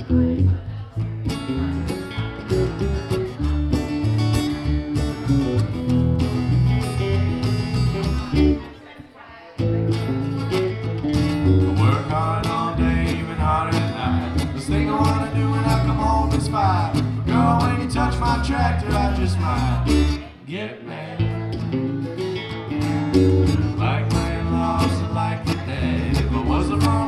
Girl, when you touch my tractor, I just might get mad. Like laying lost, like the dead. If it wasn't for